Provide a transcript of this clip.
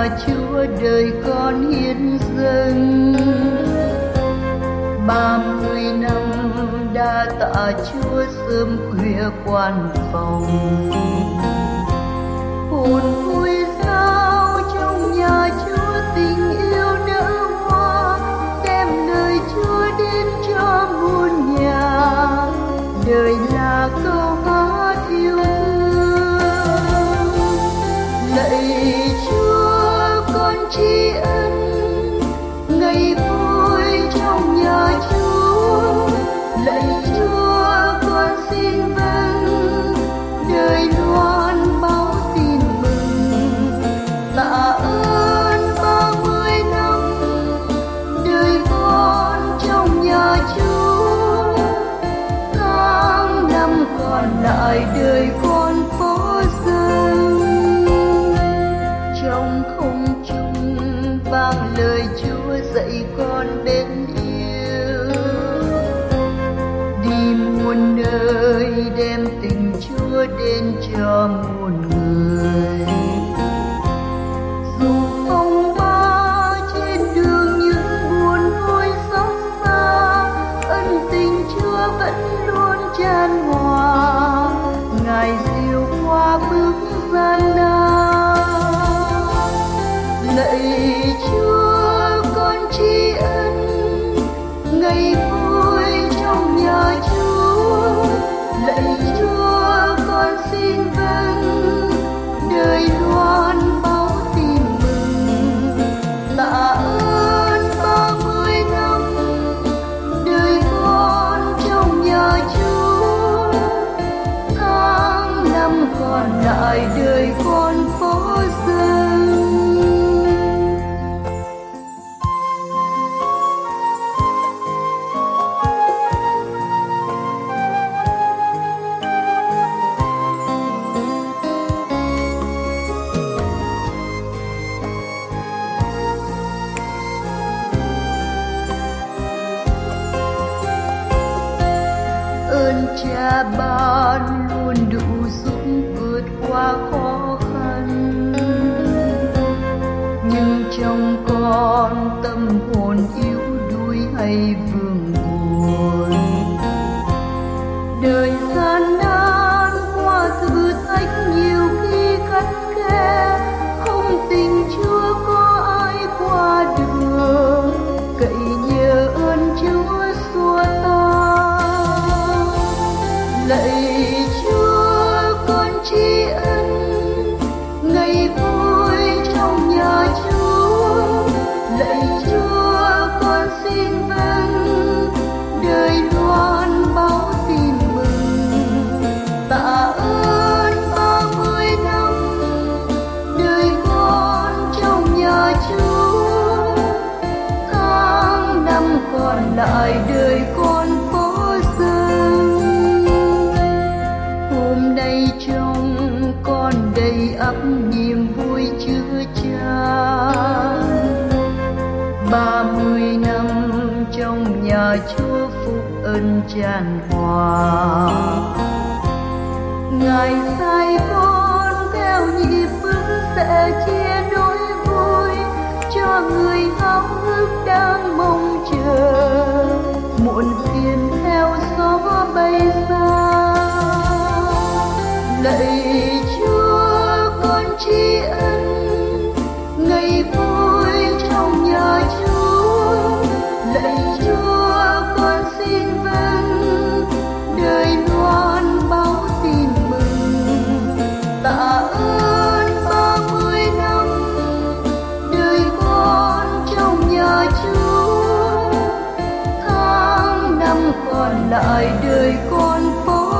nhà Chúa đời con hiến dâng. 30 năm đã tạ Chúa sớm khuya quan phòng, hồn vui sao trong nhà Chúa tình yêu nở hoa, đem lời Chúa đến cho muôn nhà, đời là câu hát yêu thương. Lạy Chúa con tri ân ngày vui trong nhà Chúa, lạy Chúa con xin vâng đời loan báo tin mừng. Tạ ơn 30 năm đời con trong nhà Chúa, tháng năm còn lại đời con phó dâng. Trong không trung vang lời Chúa dạy con bên yêu, đi muôn nơi đem tình Chúa đến cho muôn người. Dù phong ba trên đường những buồn vui xót xa, ân tình Chúa vẫn luôn tràn hòa, Ngài dìu qua bước gian nan. Lạy Chúa con tri ân ngày vui trong nhà Chúa, lạy Chúa con xin vâng đời loan báo tin mừng. Tạ ơn 30 năm đời con trong nhà Chúa, tháng năm còn lại đời con phó dâng. Ơn Cha ban luôn đủ giúp vượt qua khó khăn, nhưng trong con tâm hồn yếu đuối hay vương buồn. Đời gian nan qua thử thách nhiều khi khắt khe, không tình Chúa có ai qua được, cậy nhờ ơn Chúa xua tan. Lạy Chúa con tri ân ngày vui trong nhà Chúa, lạy Chúa con xin vâng đời loan báo tin mừng. Tạ ơn 30 năm đời con trong nhà Chúa, tháng năm còn lại đời con phó dâng. Hôm nay trong con đầy ắp niềm vui chứa chan, 30 năm trong nhà Chúa phúc ơn tràn hòa. Ngài sai con theo nhịp bước sẽ chia nỗi vui cho người háo hức đang mong chờ, muộn phiền theo gió bay xa. Lạy Chúa con tri ân ngày vui trong nhà Chúa, lạy Chúa con xin vâng đời loan báo tin mừng. Tạ ơn 30 năm đời con trong nhà Chúa, tháng năm còn lại đời con phó